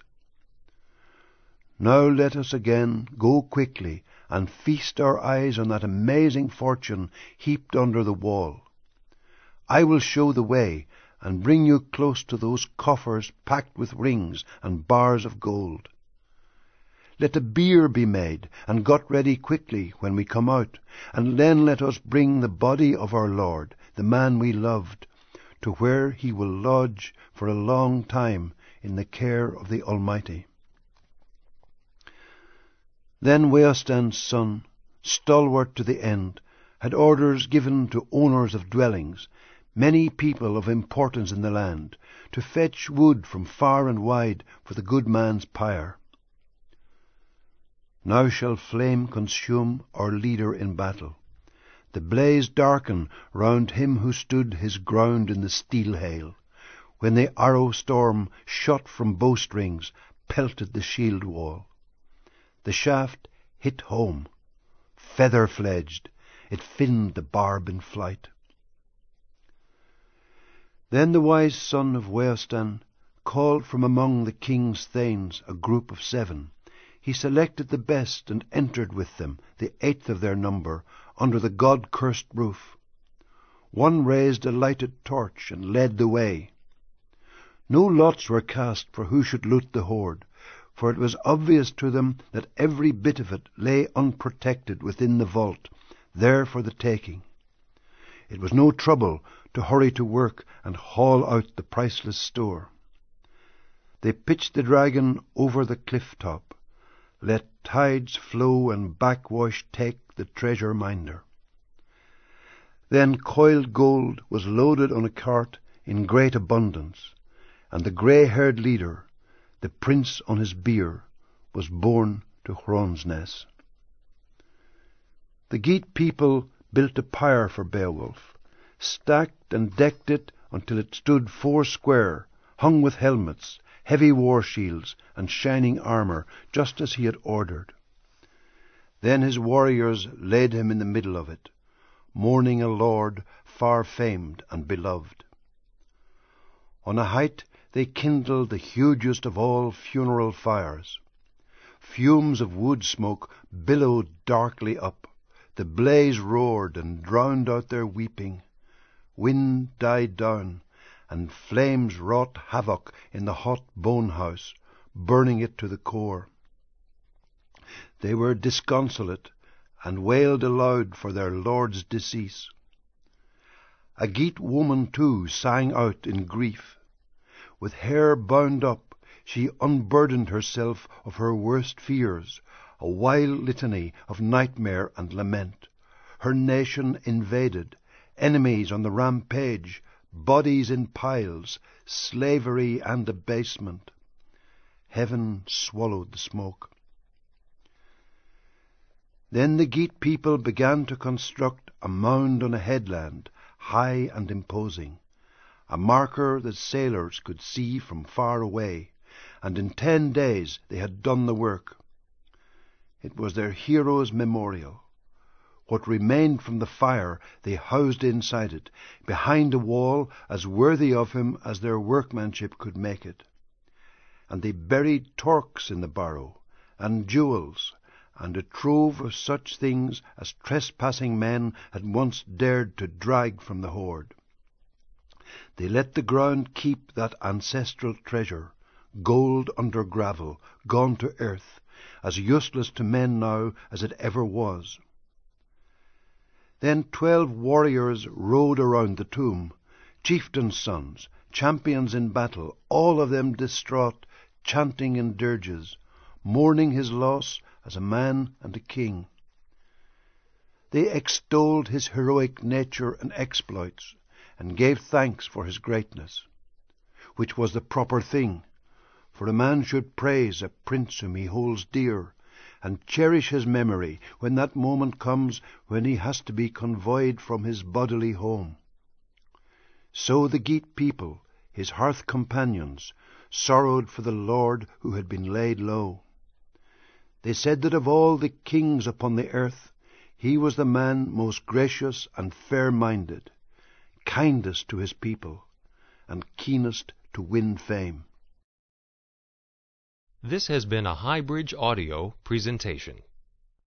Now let us again go quickly and feast our eyes on that amazing fortune heaped under the wall. I will show the way, and bring you close to those coffers packed with rings and bars of gold. Let a bier be made, and got ready quickly when we come out, and then let us bring the body of our Lord, the man we loved, to where he will lodge for a long time in the care of the Almighty. Then Weohstan's son, stalwart to the end, had orders given to owners of dwellings, many people of importance in the land, to fetch wood from far and wide for the good man's pyre. Now shall flame consume our leader in battle, the blaze darken round him who stood his ground in the steel hail, when the arrow storm shot from bowstrings pelted the shield wall. The shaft hit home, feather-fledged, it finned the barb in flight. Then the wise son of Weohstan called from among the king's thanes a group of seven. He selected the best and entered with them, the eighth of their number, under the god-cursed roof. One raised a lighted torch and led the way. No lots were cast for who should loot the hoard, for it was obvious to them that every bit of it lay unprotected within the vault, there for the taking. It was no trouble to hurry to work and haul out the priceless store. They pitched the dragon over the cliff top. Let tides flow and backwash take the treasure minder. Then coiled gold was loaded on a cart in great abundance, and the grey-haired leader, the prince on his bier, was borne to Hronesness. The Geat people built a pyre for Beowulf, stacked and decked it until it stood four square, hung with helmets, heavy war shields, and shining armour, just as he had ordered. Then his warriors laid him in the middle of it, mourning a lord far famed and beloved. On a height they kindled the hugest of all funeral fires. Fumes of wood smoke billowed darkly up. The blaze roared and drowned out their weeping. Wind died down, and flames wrought havoc in the hot bone-house, burning it to the core. They were disconsolate, and wailed aloud for their lord's decease. A Geat woman, too, sang out in grief. With hair bound up, she unburdened herself of her worst fears, a wild litany of nightmare and lament. Her nation invaded, enemies on the rampage, bodies in piles, slavery and abasement. Heaven swallowed the smoke. Then the Geat people began to construct a mound on a headland, high and imposing, a marker that sailors could see from far away, and in ten days they had done the work. It was their hero's memorial. What remained from the fire they housed inside it, behind a wall as worthy of him as their workmanship could make it. And they buried torques in the barrow, and jewels, and a trove of such things as trespassing men had once dared to drag from the hoard. They let the ground keep that ancestral treasure, gold under gravel, gone to earth, as useless to men now as it ever was. Then twelve warriors rode around the tomb, chieftains' sons, champions in battle, all of them distraught, chanting in dirges, mourning his loss as a man and a king. They extolled his heroic nature and exploits, and gave thanks for his greatness, which was the proper thing, for a man should praise a prince whom he holds dear, and cherish his memory when that moment comes when he has to be convoyed from his bodily home. So the Geat people, his hearth companions, sorrowed for the lord who had been laid low. They said that of all the kings upon the earth, he was the man most gracious and fair-minded, kindest to his people, and keenest to win fame. This has been a Highbridge Audio presentation.